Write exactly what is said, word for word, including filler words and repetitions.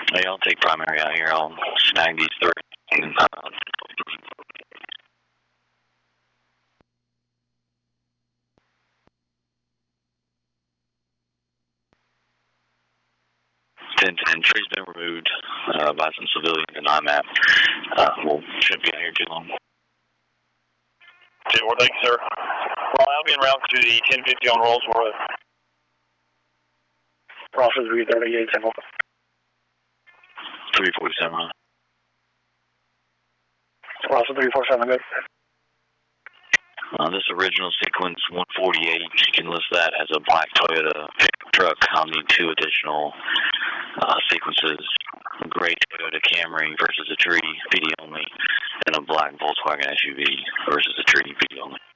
Hey, I'll take primary out here. I'll snag these three. And, uh, ten ten. Tree's been removed uh, by some civilians in I MAP. Uh, we'll shouldn't be out here too long. ten four, thank you, sir. Well, I'll be en route to the ten fifty on Rolls Royce. Process three thirty-eight, ten four. three forty-seven. Process three forty-seven, good. Uh, this original sequence one forty-eight, you can list that as a black Toyota pickup truck. I'll need two additional uh, sequences. A gray Toyota Camry versus a tree, P D only, and a black Volkswagen S U V versus a tree, P D only.